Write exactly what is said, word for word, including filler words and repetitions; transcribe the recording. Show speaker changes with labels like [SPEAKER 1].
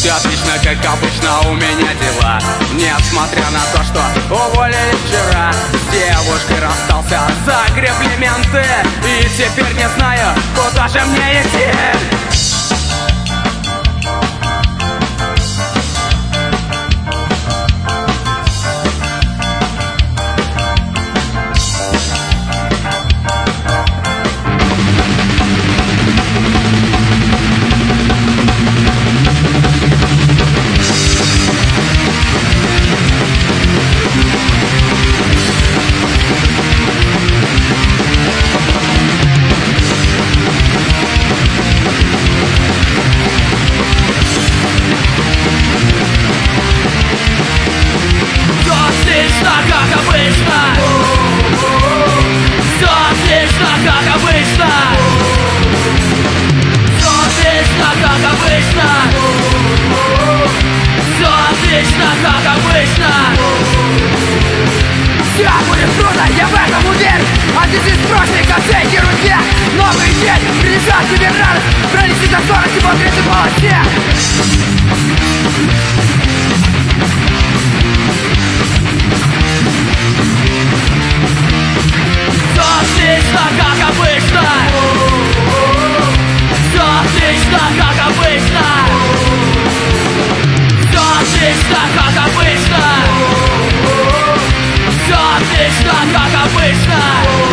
[SPEAKER 1] Все отлично, как обычно, у меня дела. Несмотря на то, что уволили вчера, с девушкой расстался, загребли менты, и теперь не знаю, куда же мне идти. Как обычно, все отлично, как обычно, все отлично, как обычно, все отлично, как обычно. Все будет трудно, я в этом уверен. Отойди с прошлой ко всей ерунде. Новый день принесет тебе радость, пронести за скорость и по открытой полосе. Отлично, как обычно. Все отлично, как обычно. Все отлично, как обычно. Все отлично, как обычно.